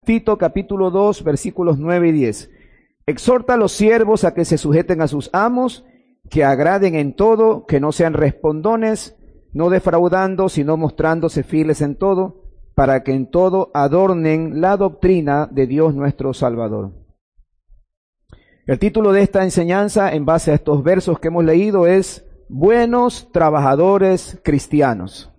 Tito capítulo 2, versículos 9 y 10. Exhorta a los siervos a que se sujeten a sus amos, que agraden en todo, que no sean respondones, no defraudando, sino mostrándose fieles en todo, para que en todo adornen la doctrina de Dios nuestro Salvador. El título de esta enseñanza, en base a estos versos que hemos leído, es Buenos Trabajadores Cristianos.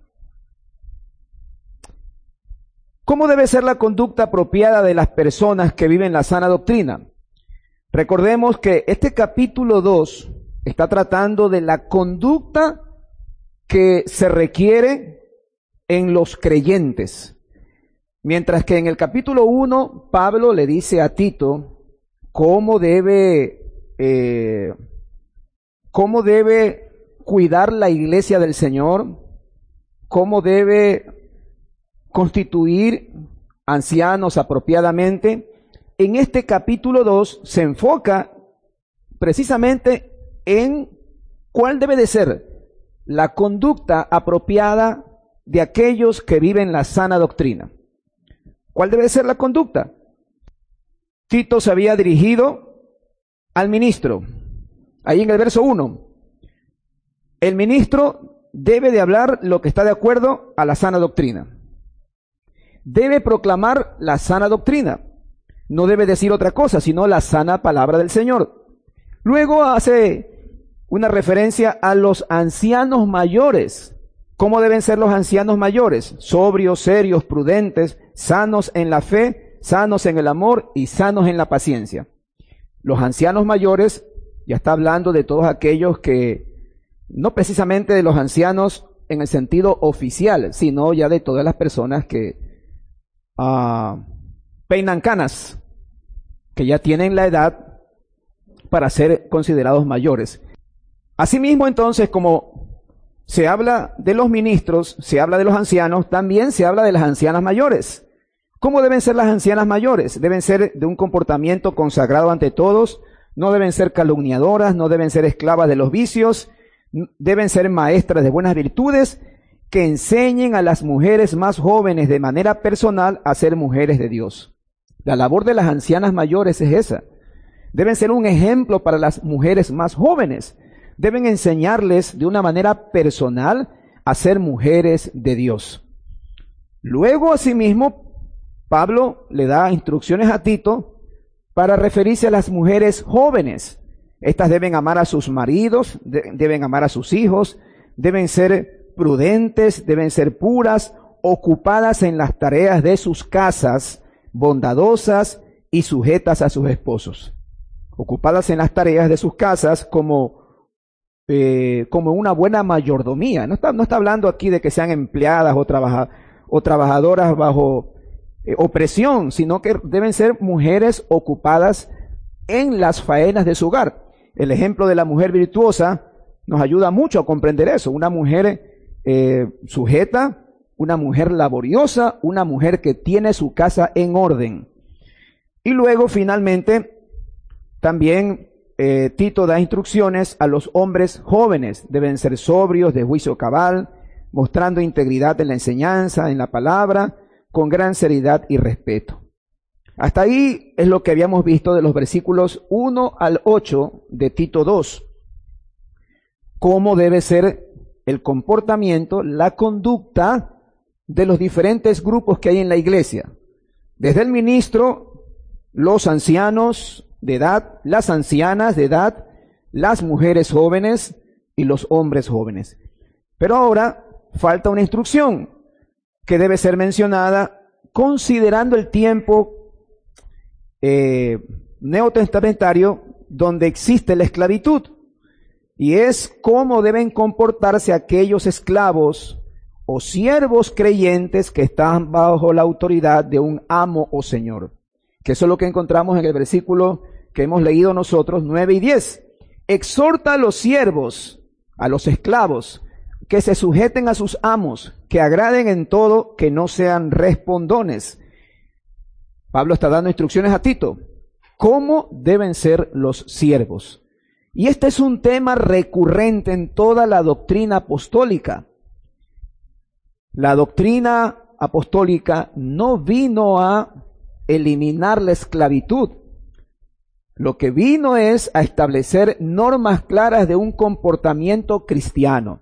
¿Cómo debe ser la conducta apropiada de las personas que viven la sana doctrina? Recordemos que este capítulo 2 está tratando de la conducta que se requiere en los creyentes. Mientras que en el capítulo 1, Pablo le dice a Tito cómo debe cuidar la iglesia del Señor, cómo debe constituir ancianos apropiadamente. En este capítulo 2 se enfoca precisamente en cuál debe de ser la conducta apropiada de aquellos que viven la sana doctrina. ¿Cuál debe de ser la conducta? Tito se había dirigido al ministro. Ahí en el verso 1, el ministro debe de hablar lo que está de acuerdo a la sana doctrina. Debe proclamar la sana doctrina. No debe decir otra cosa, sino la sana palabra del Señor. Luego hace una referencia a los ancianos mayores. ¿Cómo deben ser los ancianos mayores? Sobrios, serios, prudentes, sanos en la fe, sanos en el amor y sanos en la paciencia. Los ancianos mayores, ya está hablando de todos aquellos que, no precisamente de los ancianos en el sentido oficial, sino ya de todas las personas que peinan canas, que ya tienen la edad para ser considerados mayores. Asimismo, entonces, como se habla de los ministros, se habla de los ancianos, también se habla de las ancianas mayores. ¿Cómo deben ser las ancianas mayores? Deben ser de un comportamiento consagrado ante todos, no deben ser calumniadoras, no deben ser esclavas de los vicios, deben ser maestras de buenas virtudes, que enseñen a las mujeres más jóvenes de manera personal a ser mujeres de Dios. La labor de las ancianas mayores es esa. Deben ser un ejemplo para las mujeres más jóvenes. Deben enseñarles de una manera personal a ser mujeres de Dios. Luego, asimismo, Pablo le da instrucciones a Tito para referirse a las mujeres jóvenes. Estas deben amar a sus maridos, deben amar a sus hijos, deben ser prudentes, deben ser puras, ocupadas en las tareas de sus casas, bondadosas y sujetas a sus esposos. Ocupadas en las tareas de sus casas como una buena mayordomía. No está hablando aquí de que sean empleadas o trabajadoras bajo opresión, sino que deben ser mujeres ocupadas en las faenas de su hogar. El ejemplo de la mujer virtuosa nos ayuda mucho a comprender eso. Una mujer sujeta, una mujer laboriosa, una mujer que tiene su casa en orden. Y luego, finalmente, también Tito da instrucciones a los hombres jóvenes. Deben ser sobrios, de juicio cabal, mostrando integridad en la enseñanza, en la palabra, con gran seriedad y respeto. Hasta ahí es lo que habíamos visto de los versículos 1 al 8 de Tito 2. Cómo debe ser el comportamiento, la conducta de los diferentes grupos que hay en la iglesia. Desde el ministro, los ancianos de edad, las ancianas de edad, las mujeres jóvenes y los hombres jóvenes. Pero ahora falta una instrucción que debe ser mencionada considerando el tiempo neotestamentario donde existe la esclavitud. Y es cómo deben comportarse aquellos esclavos o siervos creyentes que están bajo la autoridad de un amo o señor. Que eso es lo que encontramos en el versículo que hemos leído nosotros, 9 y 10. Exhorta a los siervos, a los esclavos, que se sujeten a sus amos, que agraden en todo, que no sean respondones. Pablo está dando instrucciones a Tito. ¿Cómo deben ser los siervos? Y este es un tema recurrente en toda la doctrina apostólica. La doctrina apostólica no vino a eliminar la esclavitud. Lo que vino es a establecer normas claras de un comportamiento cristiano.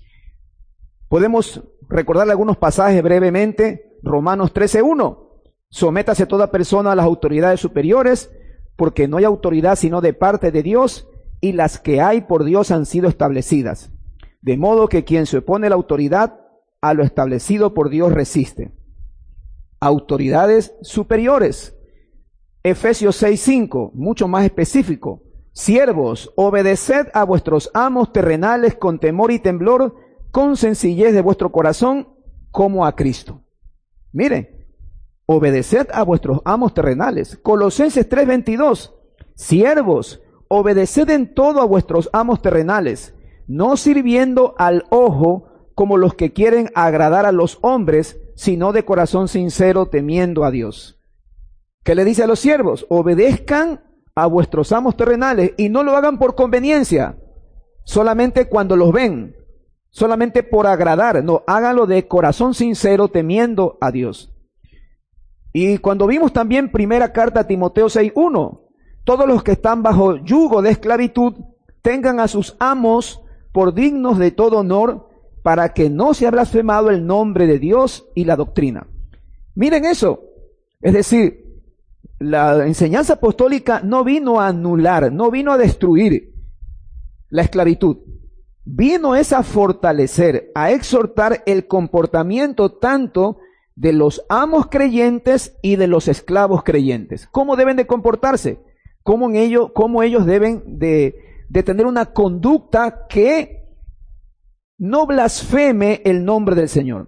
Podemos recordarle algunos pasajes brevemente. Romanos 13:1. Sométase toda persona a las autoridades superiores, porque no hay autoridad sino de parte de Dios, y las que hay por Dios han sido establecidas. De modo que quien se opone a la autoridad, a lo establecido por Dios resiste. Autoridades superiores. Efesios 6:5, mucho más específico. Siervos, obedeced a vuestros amos terrenales con temor y temblor, con sencillez de vuestro corazón, como a Cristo. Mire, obedeced a vuestros amos terrenales. Colosenses 3:22, siervos, obedeced en todo a vuestros amos terrenales, no sirviendo al ojo como los que quieren agradar a los hombres, sino de corazón sincero, temiendo a Dios. ¿Qué le dice a los siervos? Obedezcan a vuestros amos terrenales y no lo hagan por conveniencia, solamente cuando los ven, solamente por agradar. No, háganlo de corazón sincero, temiendo a Dios. Y cuando vimos también primera carta a Timoteo 6:1, todos los que están bajo yugo de esclavitud tengan a sus amos por dignos de todo honor, para que no sea blasfemado el nombre de Dios y la doctrina. Miren eso. Es decir, la enseñanza apostólica no vino a anular, no vino a destruir la esclavitud. Vino es a fortalecer, a exhortar el comportamiento tanto de los amos creyentes y de los esclavos creyentes. ¿Cómo deben de comportarse? ¿Cómo ellos deben de tener una conducta que no blasfeme el nombre del Señor?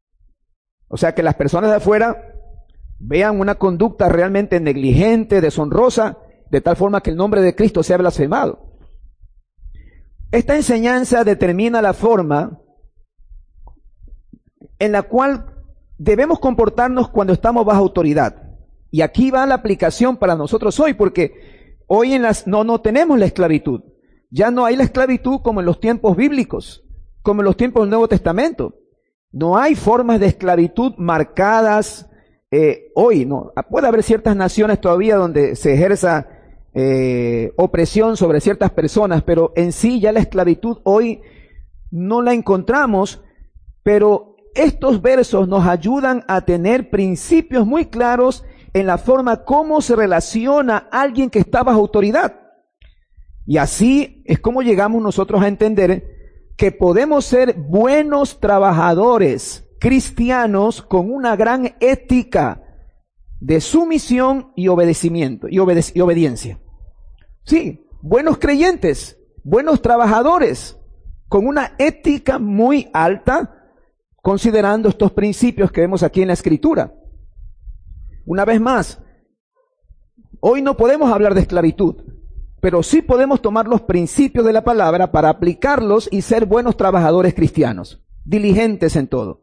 O sea, que las personas de afuera vean una conducta realmente negligente, deshonrosa, de tal forma que el nombre de Cristo sea blasfemado. Esta enseñanza determina la forma en la cual debemos comportarnos cuando estamos bajo autoridad. Y aquí va la aplicación para nosotros hoy, porque hoy no tenemos la esclavitud. Ya no hay la esclavitud como en los tiempos bíblicos, como en los tiempos del Nuevo Testamento. No hay formas de esclavitud marcadas hoy, ¿no? Puede haber ciertas naciones todavía donde se ejerza opresión sobre ciertas personas, pero en sí ya la esclavitud hoy no la encontramos, pero estos versos nos ayudan a tener principios muy claros en la forma como se relaciona alguien que está bajo autoridad. Y así es como llegamos nosotros a entender que podemos ser buenos trabajadores cristianos con una gran ética de sumisión y obedecimiento y obediencia. Sí, buenos creyentes, buenos trabajadores con una ética muy alta, considerando estos principios que vemos aquí en la Escritura. Una vez más, hoy no podemos hablar de esclavitud, pero sí podemos tomar los principios de la palabra para aplicarlos y ser buenos trabajadores cristianos, diligentes en todo.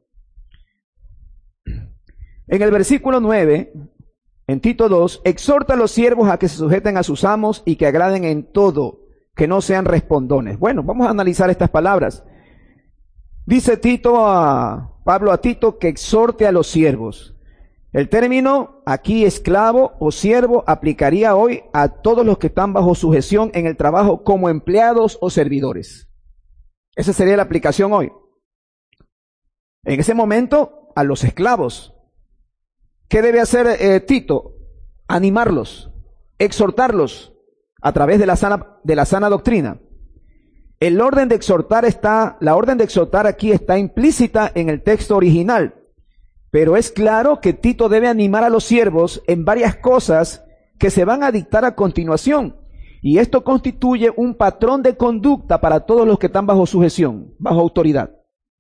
En el versículo 9, en Tito 2, exhorta a los siervos a que se sujeten a sus amos y que agraden en todo, que no sean respondones. Bueno, vamos a analizar estas palabras. Dice Pablo a Tito que exhorte a los siervos. El término aquí esclavo o siervo aplicaría hoy a todos los que están bajo sujeción en el trabajo como empleados o servidores. Esa sería la aplicación hoy. En ese momento, a los esclavos. ¿Qué debe hacer Tito? Animarlos, exhortarlos a través de la sana doctrina. La orden de exhortar aquí está implícita en el texto original. Pero es claro que Tito debe animar a los siervos en varias cosas que se van a dictar a continuación. Y esto constituye un patrón de conducta para todos los que están bajo sujeción, bajo autoridad.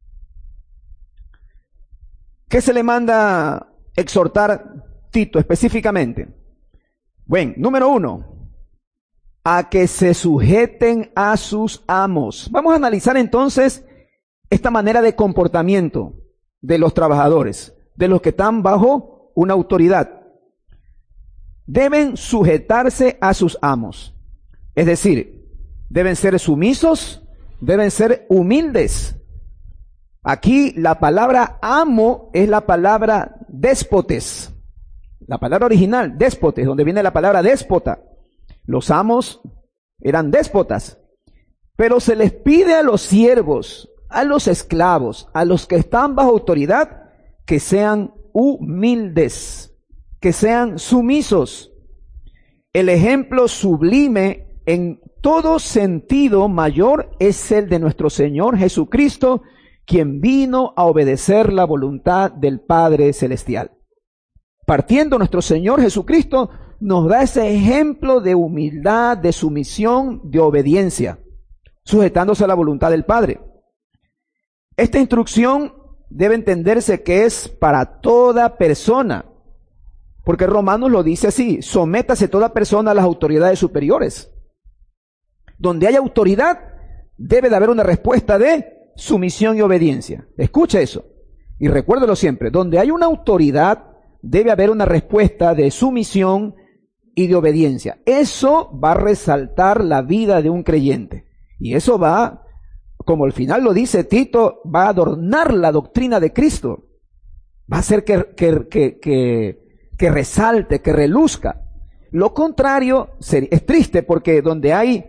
¿Qué se le manda exhortar Tito específicamente? Bueno, número 1, a que se sujeten a sus amos. Vamos a analizar entonces esta manera de comportamiento de los trabajadores, de los que están bajo una autoridad. Deben sujetarse a sus amos. Es decir, deben ser sumisos, deben ser humildes. Aquí la palabra amo es la palabra déspotes. La palabra original, déspotes, donde viene la palabra déspota. Los amos eran déspotas. Pero se les pide a los siervos, a los esclavos, a los que están bajo autoridad, que sean humildes, que sean sumisos. El ejemplo sublime en todo sentido mayor es el de nuestro Señor Jesucristo, quien vino a obedecer la voluntad del Padre Celestial. Partiendo nuestro Señor Jesucristo nos da ese ejemplo de humildad, de sumisión, de obediencia, sujetándose a la voluntad del Padre. Esta instrucción debe entenderse que es para toda persona, porque Romanos lo dice así: sométase toda persona a las autoridades superiores. Donde hay autoridad, debe de haber una respuesta de sumisión y obediencia. Escucha eso y recuérdelo siempre: donde hay una autoridad, debe haber una respuesta de sumisión y de obediencia. Eso va a resaltar la vida de un creyente. Y eso va, como al final lo dice Tito, va a adornar la doctrina de Cristo. Va a hacer que resalte, que reluzca. Lo contrario es triste, porque donde hay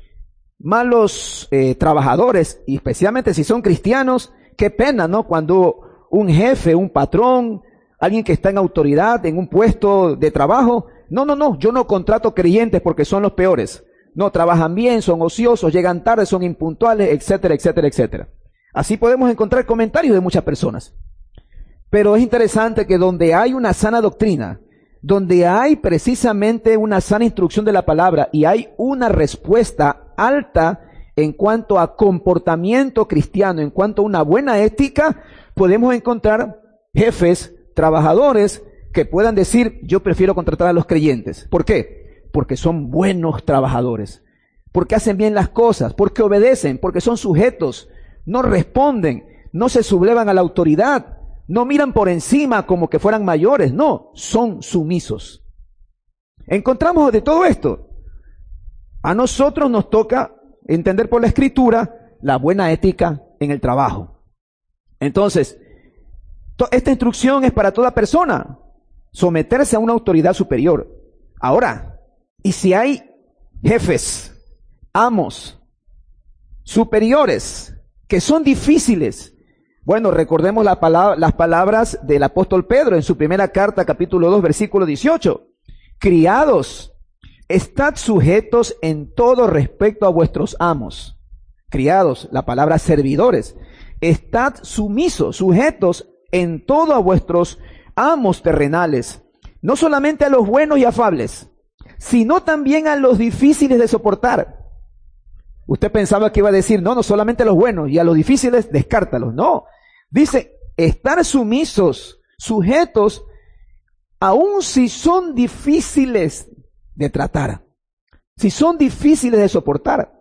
malos trabajadores, y especialmente si son cristianos, qué pena, ¿no? Cuando un jefe, un patrón, alguien que está en autoridad, en un puesto de trabajo, no, yo no contrato creyentes porque son los peores. No, trabajan bien, son ociosos, llegan tarde, son impuntuales, etcétera, etcétera, etcétera. Así podemos encontrar comentarios de muchas personas. Pero es interesante que donde hay una sana doctrina, donde hay precisamente una sana instrucción de la palabra y hay una respuesta alta en cuanto a comportamiento cristiano, en cuanto a una buena ética, podemos encontrar jefes, trabajadores que puedan decir: yo prefiero contratar a los creyentes. ¿Por qué? Porque son buenos trabajadores, porque hacen bien las cosas, porque obedecen, porque son sujetos, no responden, no se sublevan a la autoridad, no miran por encima como que fueran mayores, no, son sumisos. Encontramos de todo esto. A nosotros nos toca entender por la Escritura la buena ética en el trabajo. Entonces, esta instrucción es para toda persona, someterse a una autoridad superior. Ahora, y si hay jefes, amos, superiores, que son difíciles, bueno, recordemos las palabras del apóstol Pedro en su primera carta, capítulo 2, versículo 18. Criados, estad sujetos en todo respecto a vuestros amos. Criados, la palabra servidores. Estad sumisos, sujetos en todo a vuestros amos terrenales, no solamente a los buenos y afables, sino también a los difíciles de soportar. Usted pensaba que iba a decir: no solamente a los buenos, y a los difíciles descártalos. No, dice estar sumisos, sujetos, aun si son difíciles de tratar, si son difíciles de soportar.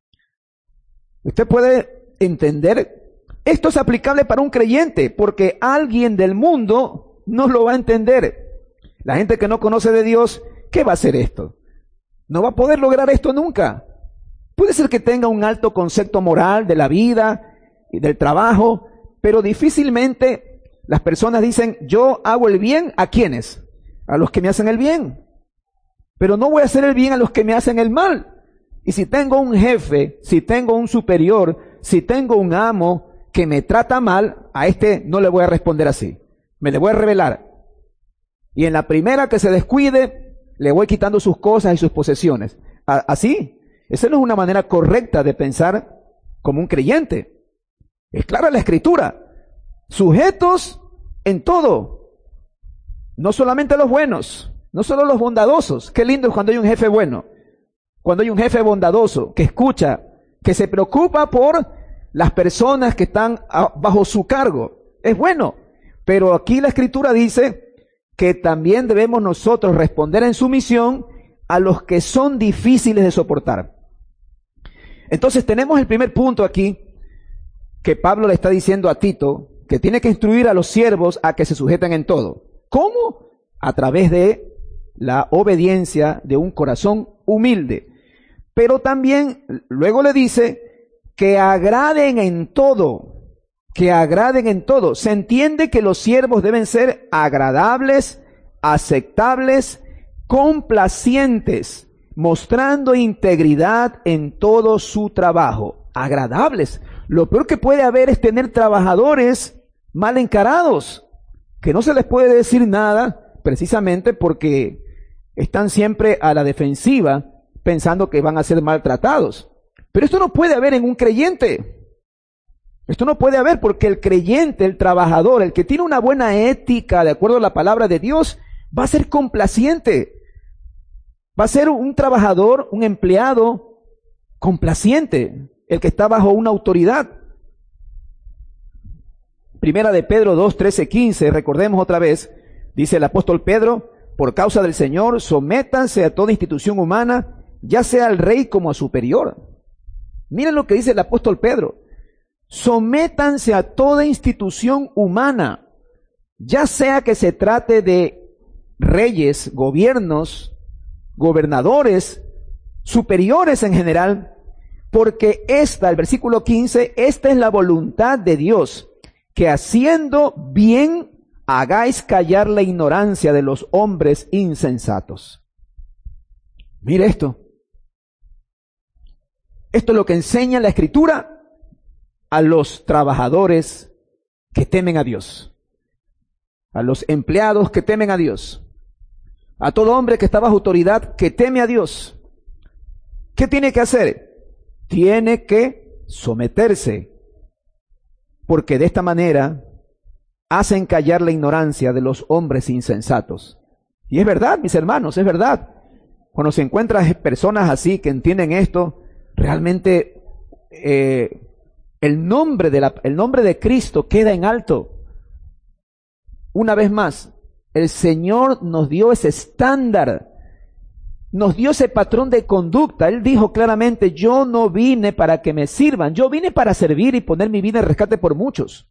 Usted puede entender, esto es aplicable para un creyente, porque alguien del mundo no lo va a entender. La gente que no conoce de Dios, ¿qué va a hacer esto? No va a poder lograr esto nunca. Puede ser que tenga un alto concepto moral de la vida y del trabajo, pero difícilmente las personas dicen: yo hago el bien ¿a quiénes? A los que me hacen el bien. Pero no voy a hacer el bien a los que me hacen el mal. Y si tengo un jefe, si tengo un superior, si tengo un amo que me trata mal, a este no le voy a responder así. Me le voy a revelar. Y en la primera que se descuide, le voy quitando sus cosas y sus posesiones. Así, esa no es una manera correcta de pensar como un creyente. Es clara la Escritura. Sujetos en todo. No solamente los buenos, no solo los bondadosos. Qué lindo es cuando hay un jefe bueno. Cuando hay un jefe bondadoso que escucha, que se preocupa por las personas que están bajo su cargo. Es bueno. Pero aquí la Escritura dice que también debemos nosotros responder en sumisión a los que son difíciles de soportar. Entonces tenemos el primer punto aquí, que Pablo le está diciendo a Tito, que tiene que instruir a los siervos a que se sujeten en todo. ¿Cómo? A través de la obediencia de un corazón humilde. Pero también luego le dice que agraden en todo. Que agraden en todo. Se entiende que los siervos deben ser agradables aceptables, complacientes, mostrando integridad en todo su trabajo, agradables. Lo peor que puede haber es tener trabajadores mal encarados, que no se les puede decir nada precisamente porque están siempre a la defensiva pensando que van a ser maltratados. Pero esto no puede haber en un creyente. Esto no puede haber porque el creyente, el trabajador, el que tiene una buena ética de acuerdo a la palabra de Dios, va a ser complaciente. Va a ser un trabajador, un empleado complaciente, el que está bajo una autoridad. Primera de Pedro 2, 13, 15, recordemos otra vez, dice el apóstol Pedro, por causa del Señor, sométanse a toda institución humana, ya sea al rey como a superior. Miren lo que dice el apóstol Pedro. Sométanse a toda institución humana, ya sea que se trate de reyes, gobiernos, gobernadores, superiores en general, porque el versículo 15, esta es la voluntad de Dios, que haciendo bien hagáis callar la ignorancia de los hombres insensatos. Mire esto. Esto es lo que enseña la Escritura a los trabajadores que temen a Dios, a los empleados que temen a Dios, a todo hombre que está bajo autoridad que teme a Dios. ¿Qué tiene que hacer? Tiene que someterse, porque de esta manera hacen callar la ignorancia de los hombres insensatos. Y es verdad, mis hermanos, es verdad. Cuando se encuentran personas así que entienden esto, realmente el nombre de Cristo queda en alto. Una vez más, el Señor nos dio ese estándar, nos dio ese patrón de conducta. Él dijo claramente, yo no vine para que me sirvan, yo vine para servir y poner mi vida en rescate por muchos.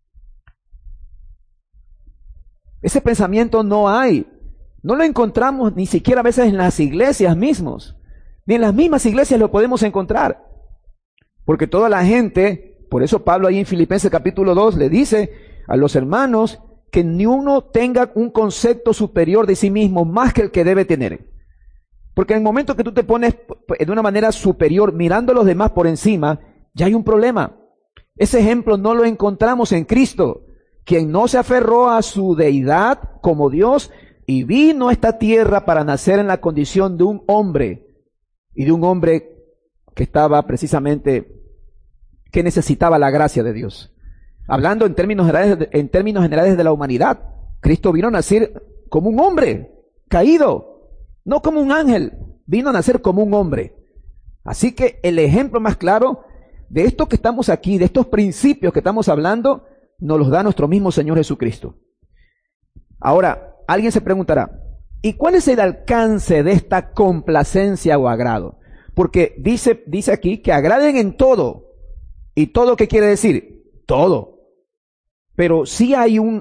Ese pensamiento no hay, no lo encontramos ni siquiera a veces en las iglesias mismos, ni en las mismas iglesias lo podemos encontrar, porque toda la gente, por eso Pablo ahí en Filipenses capítulo 2 le dice a los hermanos que ni uno tenga un concepto superior de sí mismo más que el que debe tener. Porque en el momento que tú te pones de una manera superior, mirando a los demás por encima, ya hay un problema. Ese ejemplo no lo encontramos en Cristo, quien no se aferró a su deidad como Dios y vino a esta tierra para nacer en la condición de un hombre, y de un hombre que estaba precisamente, que necesitaba la gracia de Dios. Hablando en términos generales de la humanidad, Cristo vino a nacer como un hombre caído, no como un ángel, vino a nacer como un hombre. Así que el ejemplo más claro de esto que estamos aquí, de estos principios que estamos hablando, nos los da nuestro mismo Señor Jesucristo. Ahora, alguien se preguntará, ¿y cuál es el alcance de esta complacencia o agrado? Porque dice aquí que agraden en todo. ¿Y todo qué quiere decir? Todo. Pero sí hay un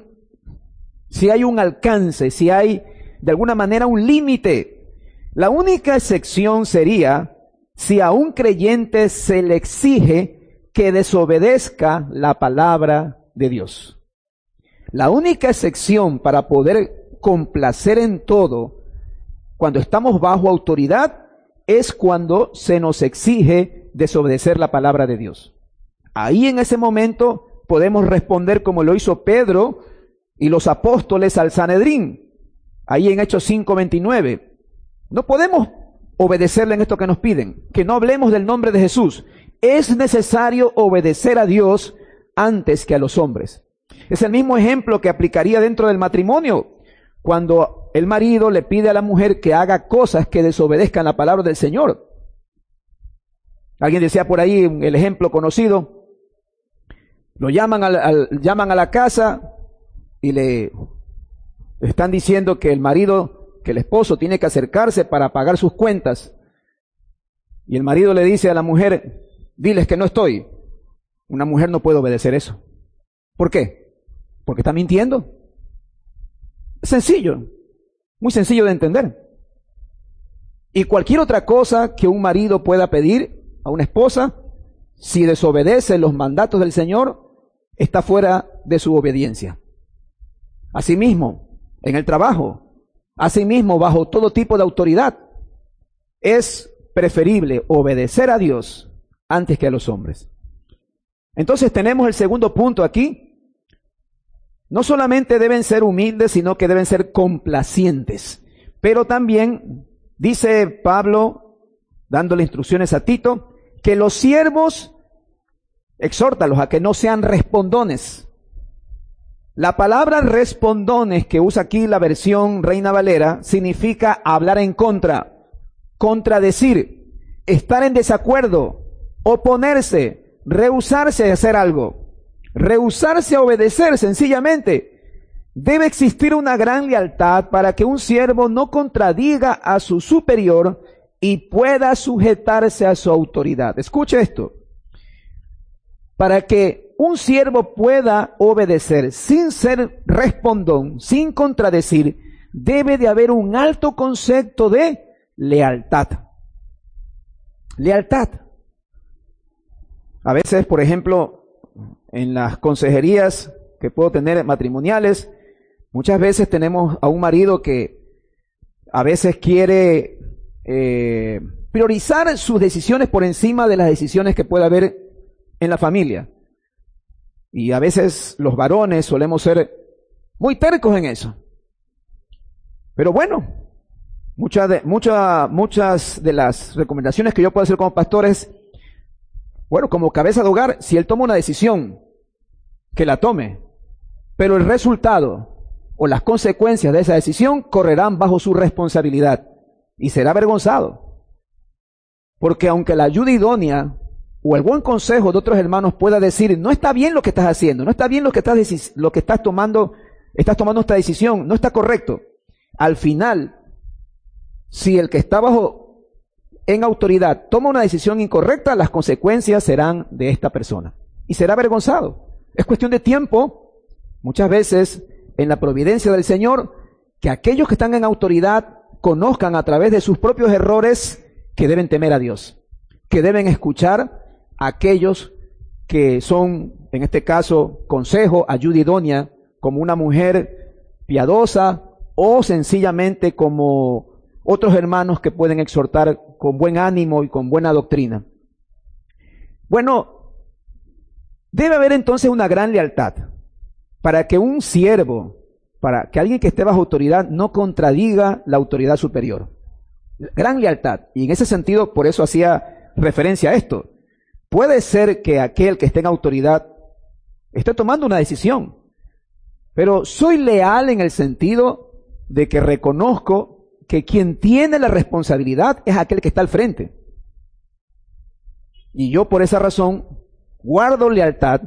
alcance, sí hay de alguna manera un límite. La única excepción sería si a un creyente se le exige que desobedezca la palabra de Dios. La única excepción para poder complacer en todo, cuando estamos bajo autoridad, es cuando se nos exige desobedecer la palabra de Dios. Ahí en ese momento podemos responder como lo hizo Pedro y los apóstoles al Sanedrín. Ahí en Hechos 5:29. No podemos obedecerle en esto que nos piden, que no hablemos del nombre de Jesús. Es necesario obedecer a Dios antes que a los hombres. Es el mismo ejemplo que aplicaría dentro del matrimonio, cuando el marido le pide a la mujer que haga cosas que desobedezcan la palabra del Señor. Alguien decía por ahí el ejemplo conocido, lo llaman a la casa y le están diciendo que el esposo tiene que acercarse para pagar sus cuentas. Y el marido le dice a la mujer, diles que no estoy. Una mujer no puede obedecer eso. ¿Por qué? Porque está mintiendo. Es sencillo, muy sencillo de entender. Y cualquier otra cosa que un marido pueda pedir a una esposa, si desobedece los mandatos del Señor, está fuera de su obediencia. Asimismo, en el trabajo, Asimismo, bajo todo tipo de autoridad, es preferible obedecer a Dios antes que a los hombres. Entonces tenemos el segundo punto aquí. No solamente deben ser humildes, sino que deben ser complacientes. Pero también dice Pablo, dándole instrucciones a Tito, que los siervos, exhórtalos a que no sean respondones. La palabra respondones que usa aquí la versión Reina Valera significa hablar en contra, contradecir, estar en desacuerdo, oponerse, rehusarse a hacer algo, rehusarse a obedecer sencillamente. Debe existir una gran lealtad para que un siervo no contradiga a su superior y pueda sujetarse a su autoridad. Escuche esto. Para que un siervo pueda obedecer sin ser respondón, sin contradecir, debe de haber un alto concepto de lealtad. Lealtad. A veces, por ejemplo, en las consejerías que puedo tener matrimoniales, muchas veces tenemos a un marido que a veces quiere priorizar sus decisiones por encima de las decisiones que pueda haber en la familia. Y a veces los varones solemos ser muy tercos en eso. Pero bueno, muchas de las recomendaciones que yo puedo hacer como pastor es, bueno, como cabeza de hogar, si él toma una decisión, que la tome. Pero el resultado o las consecuencias de esa decisión correrán bajo su responsabilidad y será avergonzado. Porque aunque la ayuda idónea o el buen consejo de otros hermanos pueda decir, no está bien lo que estás haciendo, no está bien lo que estás tomando esta decisión, no está correcto. Al final, si el que está en autoridad toma una decisión incorrecta, las consecuencias serán de esta persona y será avergonzado. Es cuestión de tiempo, muchas veces en la providencia del Señor, que aquellos que están en autoridad conozcan a través de sus propios errores que deben temer a Dios, que deben escuchar a aquellos que son, en este caso, consejo, ayuda idónea, como una mujer piadosa o sencillamente como otros hermanos que pueden exhortar con buen ánimo y con buena doctrina. Bueno, debe haber entonces una gran lealtad para que un siervo, para que alguien que esté bajo autoridad no contradiga la autoridad superior. Gran lealtad. Y en ese sentido, por eso hacía referencia a esto. Puede ser que aquel que esté en autoridad esté tomando una decisión, pero soy leal en el sentido de que reconozco que quien tiene la responsabilidad es aquel que está al frente. Y yo por esa razón guardo lealtad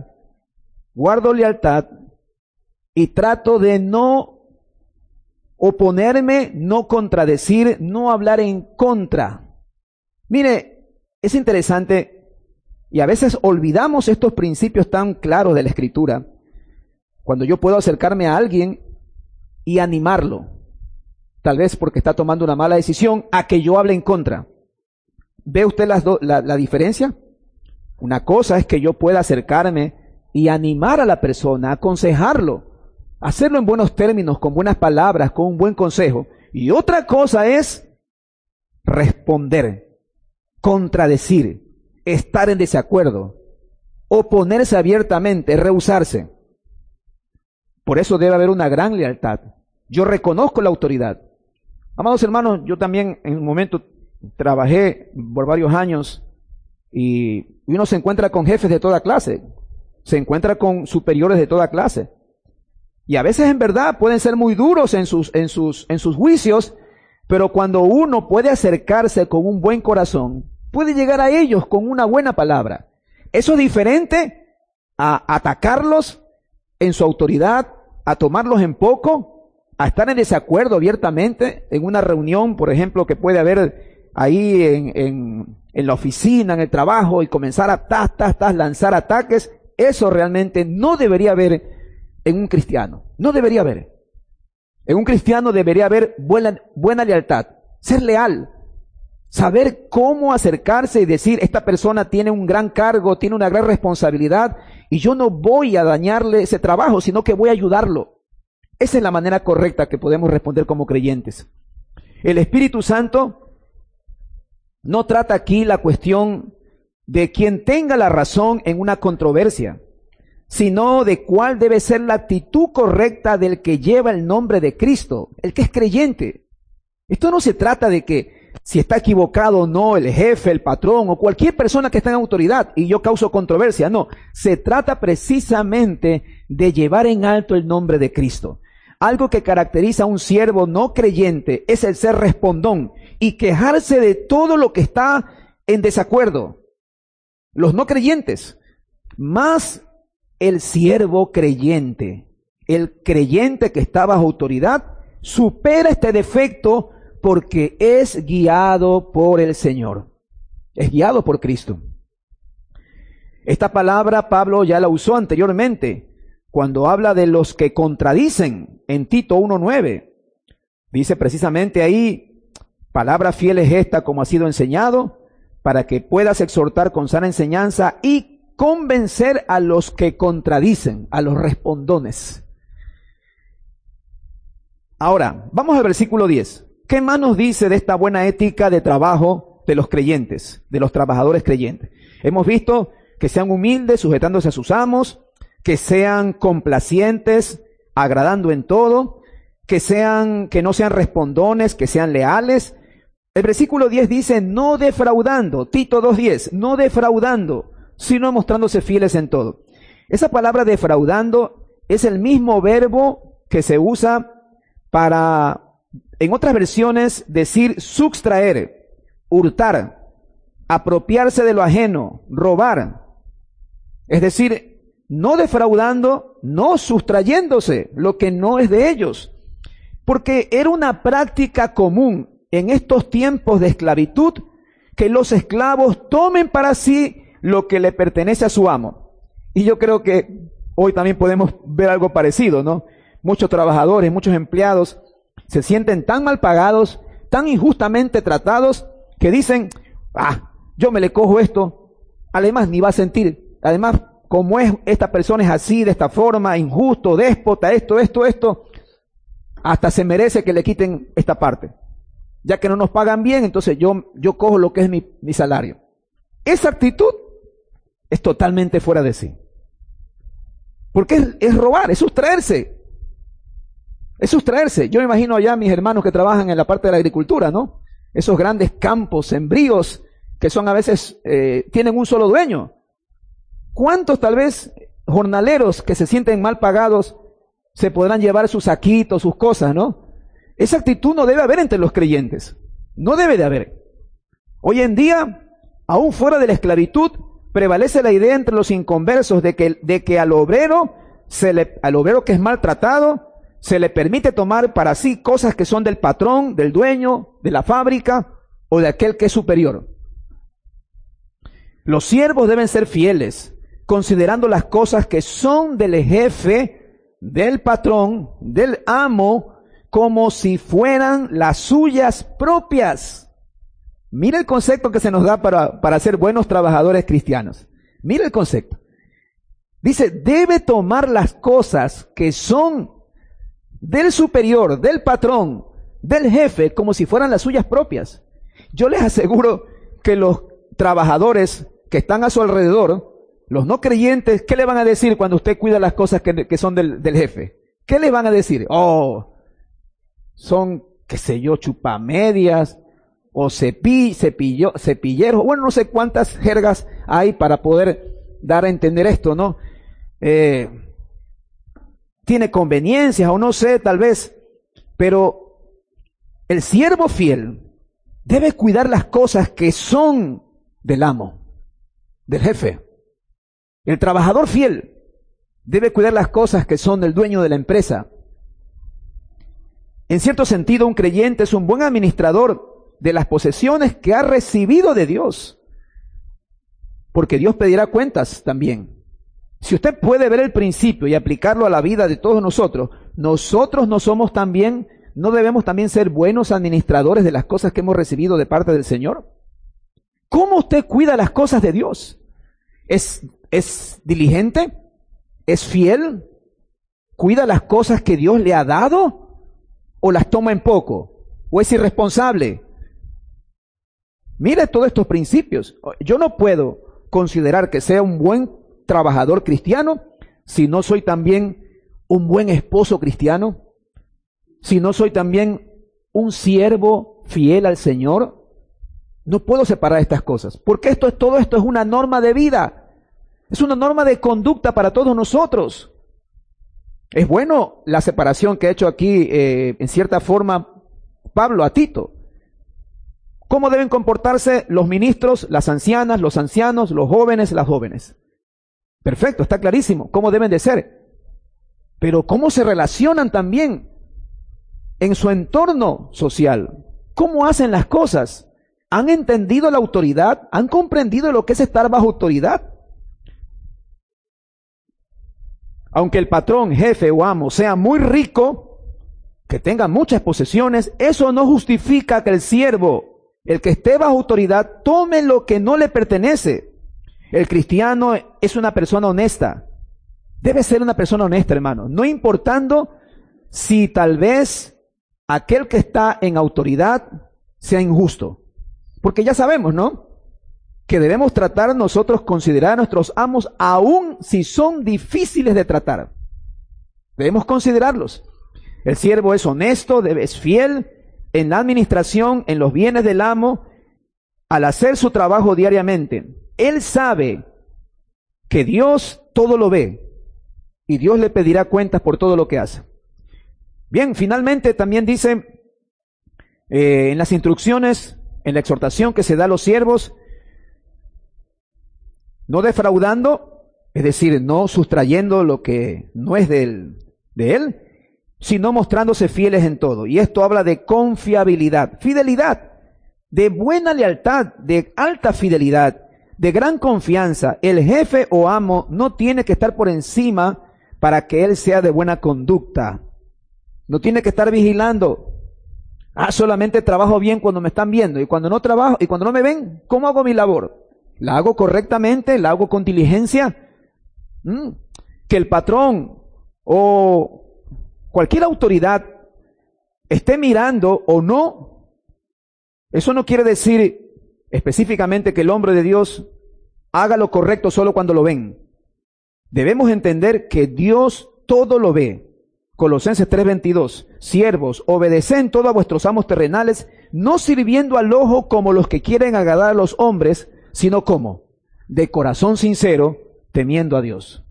y trato de no oponerme, no contradecir, no hablar en contra. Mire, es interesante y a veces olvidamos estos principios tan claros de la Escritura. Cuando yo puedo acercarme a alguien y animarlo, tal vez porque está tomando una mala decisión, a que yo hable en contra. ¿Ve usted la diferencia? Una cosa es que yo pueda acercarme y animar a la persona, aconsejarlo, hacerlo en buenos términos, con buenas palabras, con un buen consejo. Y otra cosa es responder, contradecir, estar en desacuerdo, oponerse abiertamente, rehusarse. Por eso debe haber una gran lealtad. Yo reconozco la autoridad. Amados hermanos, yo también en un momento trabajé por varios años y uno se encuentra con jefes de toda clase, se encuentra con superiores de toda clase. Y a veces en verdad pueden ser muy duros en sus juicios, pero cuando uno puede acercarse con un buen corazón, puede llegar a ellos con una buena palabra. Eso es diferente a atacarlos en su autoridad, a tomarlos en poco, a estar en desacuerdo abiertamente en una reunión, por ejemplo, que puede haber ahí en la oficina, en el trabajo, y comenzar a lanzar ataques. Eso realmente no debería haber en un cristiano. No debería haber. En un cristiano debería haber buena lealtad, ser leal, saber cómo acercarse y decir, esta persona tiene un gran cargo, tiene una gran responsabilidad, y yo no voy a dañarle ese trabajo, sino que voy a ayudarlo. Esa es la manera correcta que podemos responder como creyentes. El Espíritu Santo no trata aquí la cuestión de quien tenga la razón en una controversia, sino de cuál debe ser la actitud correcta del que lleva el nombre de Cristo, el que es creyente. Esto no se trata de que si está equivocado o no el jefe, el patrón o cualquier persona que está en autoridad y yo causo controversia. No, se trata precisamente de llevar en alto el nombre de Cristo. Algo que caracteriza a un siervo no creyente es el ser respondón y quejarse de todo lo que está en desacuerdo. Los no creyentes, más el siervo creyente, el creyente que está bajo autoridad, supera este defecto porque es guiado por el Señor, es guiado por Cristo. Esta palabra Pablo ya la usó anteriormente, cuando habla de los que contradicen en Tito 1:9. Dice precisamente ahí, palabra fiel es esta como ha sido enseñado, para que puedas exhortar con sana enseñanza y convencer a los que contradicen, a los respondones. Ahora, vamos al versículo 10. ¿Qué más nos dice de esta buena ética de trabajo de los creyentes, de los trabajadores creyentes? Hemos visto que sean humildes, sujetándose a sus amos, que sean complacientes, agradando en todo, que no sean respondones, que sean leales. El versículo 10 dice, no defraudando, Tito 2:10, no defraudando, sino mostrándose fieles en todo. Esa palabra defraudando es el mismo verbo que se usa para, en otras versiones, decir sustraer, hurtar, apropiarse de lo ajeno, robar. Es decir, no defraudando, no sustrayéndose lo que no es de ellos. Porque era una práctica común en estos tiempos de esclavitud que los esclavos tomen para sí lo que le pertenece a su amo. Y yo creo que hoy también podemos ver algo parecido, ¿no? Muchos trabajadores, muchos empleados se sienten tan mal pagados, tan injustamente tratados, que dicen, yo me le cojo esto, además ni va a sentir, además como es esta persona es así, de esta forma, injusto, déspota, esto, hasta se merece que le quiten esta parte. Ya que no nos pagan bien, entonces yo cojo lo que es mi salario. Esa actitud es totalmente fuera de sí. Porque es robar, es sustraerse. Es sustraerse. Yo me imagino allá a mis hermanos que trabajan en la parte de la agricultura, ¿no? Esos grandes campos sembríos que son a veces, tienen un solo dueño. ¿Cuántos tal vez jornaleros que se sienten mal pagados se podrán llevar sus saquitos, sus cosas, ¿no? Esa actitud no debe haber entre los creyentes. No debe de haber. Hoy en día, aún fuera de la esclavitud, prevalece la idea entre los inconversos de que al obrero que es maltratado, se le permite tomar para sí cosas que son del patrón, del dueño, de la fábrica o de aquel que es superior. Los siervos deben ser fieles, considerando las cosas que son del jefe, del patrón, del amo, como si fueran las suyas propias. Mira el concepto que se nos da para ser buenos trabajadores cristianos. Mira el concepto. Dice, debe tomar las cosas que son del superior, del patrón, del jefe, como si fueran las suyas propias. Yo les aseguro que los trabajadores que están a su alrededor, los no creyentes, ¿qué le van a decir cuando usted cuida las cosas que son del jefe? ¿Qué le van a decir? Son, qué sé yo, chupamedias, o cepilleros, bueno, no sé cuántas jergas hay para poder dar a entender esto, ¿no? Tiene conveniencias, o no sé, tal vez, pero el siervo fiel debe cuidar las cosas que son del amo, del jefe. El trabajador fiel debe cuidar las cosas que son del dueño de la empresa. En cierto sentido, un creyente es un buen administrador de las posesiones que ha recibido de Dios, porque Dios pedirá cuentas también. Si usted puede ver el principio y aplicarlo a la vida de todos nosotros no debemos también ser buenos administradores de las cosas que hemos recibido de parte del Señor. ¿Cómo usted cuida las cosas de Dios? ¿Es diligente? ¿Es fiel? ¿Cuida las cosas que Dios le ha dado o las toma en poco? ¿O es irresponsable? Mire todos estos principios. Yo no puedo considerar que sea un buen trabajador cristiano si no soy también un buen esposo cristiano, si no soy también un siervo fiel al Señor. No puedo separar estas cosas, porque todo esto es una norma de vida, es una norma de conducta para todos nosotros. Es bueno la separación que ha hecho aquí, en cierta forma, Pablo a Tito. ¿Cómo deben comportarse los ministros, las ancianas, los ancianos, los jóvenes, las jóvenes? Perfecto, está clarísimo cómo deben de ser. Pero ¿cómo se relacionan también en su entorno social? ¿Cómo hacen las cosas? ¿Han entendido la autoridad? ¿Han comprendido lo que es estar bajo autoridad? Aunque el patrón, jefe o amo sea muy rico, que tenga muchas posesiones, eso no justifica que el siervo, el que esté bajo autoridad, tome lo que no le pertenece. El cristiano es una persona honesta. Debe ser una persona honesta, hermano. No importando si tal vez aquel que está en autoridad sea injusto. Porque ya sabemos, ¿no?, que debemos tratar nosotros, considerar a nuestros amos, aun si son difíciles de tratar. Debemos considerarlos. El siervo es honesto, es fiel en la administración, en los bienes del amo, al hacer su trabajo diariamente. Él sabe que Dios todo lo ve y Dios le pedirá cuentas por todo lo que hace. Bien, finalmente también dice en las instrucciones, en la exhortación que se da a los siervos, no defraudando, es decir, no sustrayendo lo que no es de él, sino mostrándose fieles en todo. Y esto habla de confiabilidad, fidelidad, de buena lealtad, de alta fidelidad, de gran confianza. El jefe o amo no tiene que estar por encima para que él sea de buena conducta. No tiene que estar vigilando. Solamente trabajo bien cuando me están viendo, y cuando no trabajo, y cuando no me ven, ¿cómo hago mi labor? ¿La hago correctamente? ¿La hago con diligencia? Que el patrón o cualquier autoridad esté mirando o no, eso no quiere decir específicamente que el hombre de Dios haga lo correcto solo cuando lo ven. Debemos entender que Dios todo lo ve. Colosenses 3:22, siervos, obedeced todo a vuestros amos terrenales, no sirviendo al ojo como los que quieren agradar a los hombres, sino como de corazón sincero, temiendo a Dios.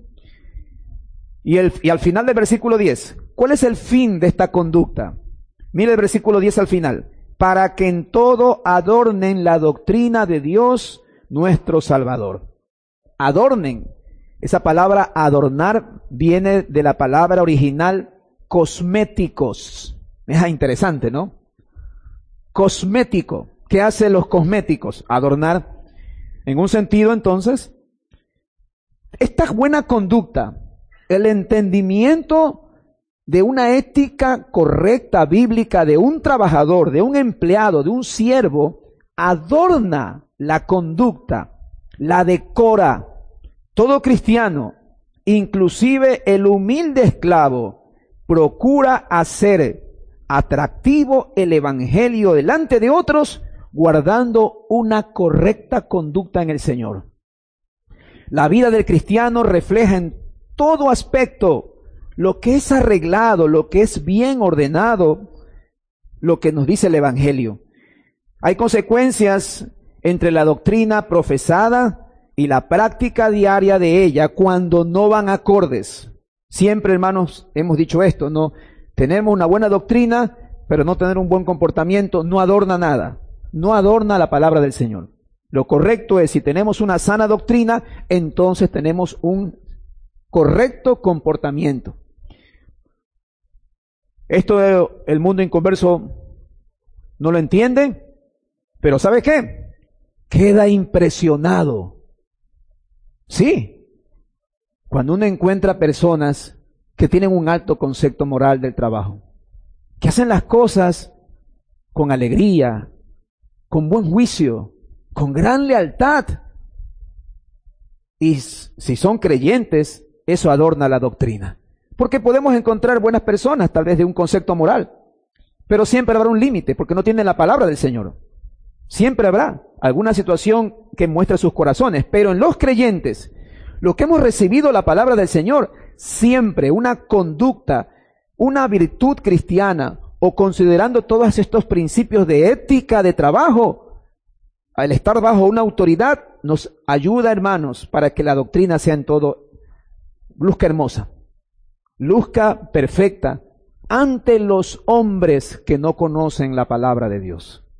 Y al final del versículo 10, ¿cuál es el fin de esta conducta? Mire el versículo 10 al final. Para que en todo adornen la doctrina de Dios nuestro Salvador. Adornen. Esa palabra adornar viene de la palabra original cosméticos. Es interesante, ¿no? Cosmético. ¿Qué hacen los cosméticos? Adornar. En un sentido, entonces, esta buena conducta, el entendimiento de una ética correcta, bíblica, de un trabajador, de un empleado, de un siervo, adorna la conducta, la decora. Todo cristiano, inclusive el humilde esclavo, procura hacer atractivo el evangelio delante de otros, guardando una correcta conducta en el Señor. La vida del cristiano refleja en todo aspecto lo que es arreglado, lo que es bien ordenado, lo que nos dice el evangelio. Hay consecuencias entre la doctrina profesada y la práctica diaria de ella cuando no van acordes. Siempre, hermanos, hemos dicho esto, no tenemos una buena doctrina, pero no tener un buen comportamiento no adorna nada, no adorna la palabra del Señor. Lo correcto es, si tenemos una sana doctrina, entonces tenemos un correcto comportamiento. Esto el mundo inconverso no lo entiende, pero ¿sabe qué? Queda impresionado. Sí, cuando uno encuentra personas que tienen un alto concepto moral del trabajo, que hacen las cosas con alegría, con buen juicio, con gran lealtad, y si son creyentes, eso adorna la doctrina. Porque podemos encontrar buenas personas, tal vez de un concepto moral, pero siempre habrá un límite, porque no tienen la palabra del Señor. Siempre habrá alguna situación que muestre sus corazones, pero en los creyentes, los que hemos recibido la palabra del Señor, siempre una conducta, una virtud cristiana, o considerando todos estos principios de ética de trabajo, al estar bajo una autoridad, nos ayuda, hermanos, para que la doctrina sea en todo luzca hermosa, luzca perfecta ante los hombres que no conocen la palabra de Dios.